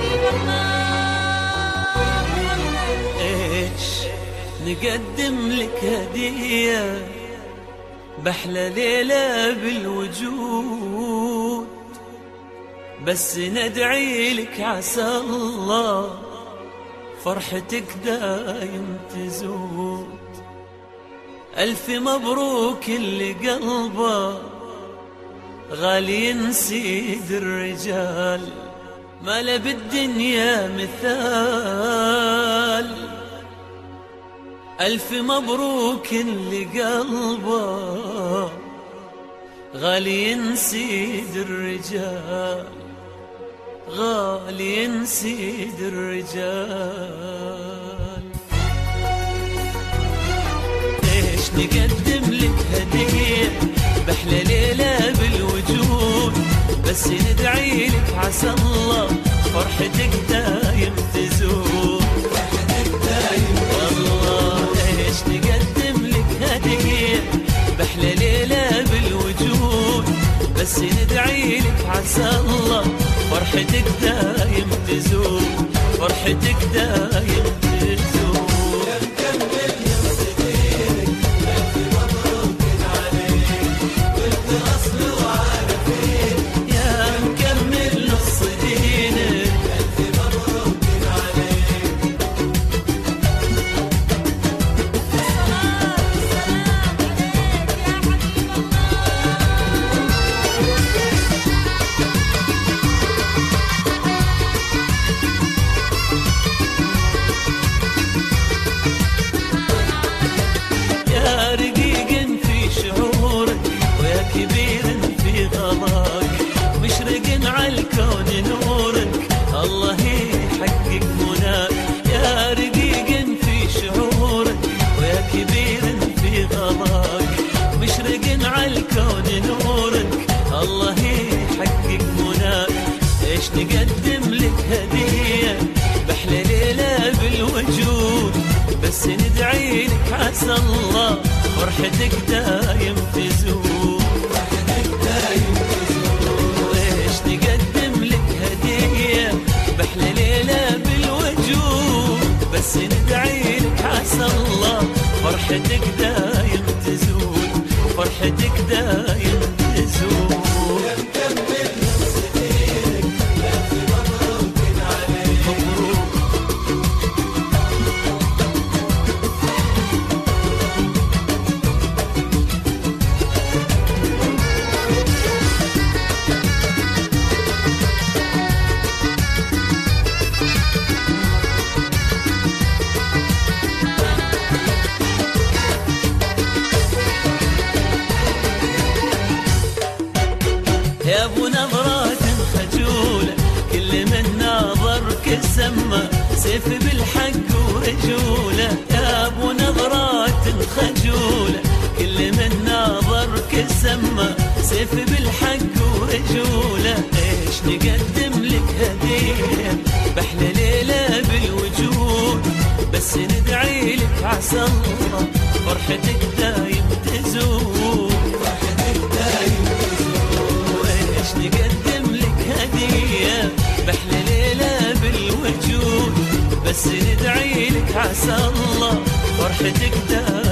نقدم لك هدية بأحلى ليلة بالوجود، بس ندعي لك عسى الله فرحتك دايم تزود. ألف مبروك اللي قلبه غالي ينسيد الرجال، ما له بالدنيا مثال. ألف مبروك اللي قلبه غالي ينسيد الرجال، غالي ينسيد الرجال. ليش نقدم لك هدية بأحلى ليلة بالوجود، بس ندعي لك عسى الله فرحتك دايم تزول. فرحتك دايم والله. ليش نقدم لك هدية بأحلى ليلة بالوجود، بس ندعي لك عسى الله فرحتك دايم تزول. فرحتك دايم تزول. يا مكمل نص دينك ألف مبروك عليك، قلت أصل وعارفين. يا مكمل نص دينك ألف مبروك عليك. مشرق عالكون نورك الله يحقق مناك. يا رقيق في شعورك ويا كبير في غلاك، مشرق عالكون نورك الله يحقق مناك. ايش نقدم لك هدية بأحلى ليلة بالوجود، بس ندعي لك عسى الله فرحتك دايم تزول. فرحتك دايم نقدم لك هدية بأحلى ليلة بالوجود، بس ندعي لك عسى الله فرحتك دايم تزول. فرحتك دايم تزول. يا مكمل نص دينك ألف مبروك عليك. مبروك. يا ابو نظرات خجولة كل من ناظرك سما سيف بالحق ورجولة. يا ابو نظرات خجولة كل من ناظرك سما سيف بالحق ورجولة. ايش نقدم لك هدية بأحلى ليلة بالوجود، بس ندعي لك عسى الله فرحتك دايم تزول. فرحتك دايم نقدم لك هدية بأحلى ليلة بالوجود، بس ندعي لك عسى الله فرحتك دايم